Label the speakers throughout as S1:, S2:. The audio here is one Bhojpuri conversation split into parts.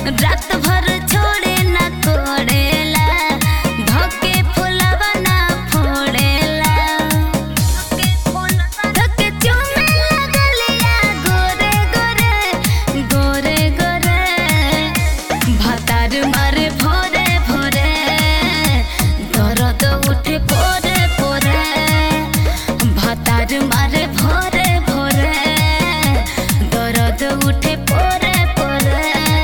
S1: रात भर छोड़े ना कोड़ेला धोके फुलवा ना फोड़ेला धोके चुमे लगलिया गोरे गोरे गोरे गोरे भातार मारे भोरे भोरे दर्द उठे पोरे पोरे भातार मारे भोरे भोरे दर्द उठे पोरे पोरे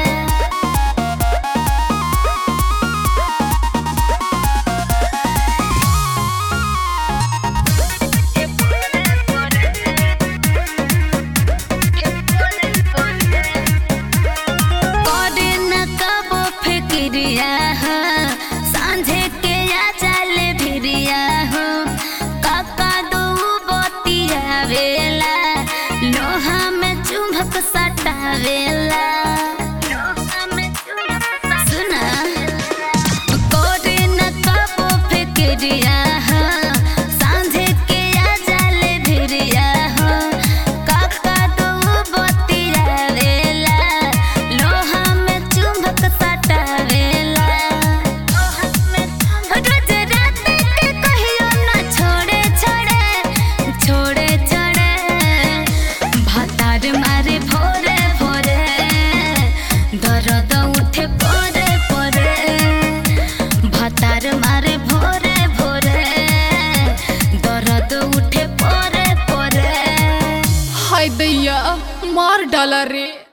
S1: करे न कबो फिक्रिया हो सांझे के या चले भिरिया हो काका दो बतिया वेला लोहा में चुंबक सटावेला सुना करे न कबो फिक्रिया हो सांझे के या चले भिरिया हो काका दो बतिया वेला लोहा में चुंबक सटावेला रोज रात के कहियो ना छोड़े छोड़े छोड़े छोड़े भातार मारे भोरे भोरे दर्द उठे पोरे पोरे भातार मारे भोरे भोरे दर्द उठे पोरे पोरे
S2: हाय दैया मार डाला रे।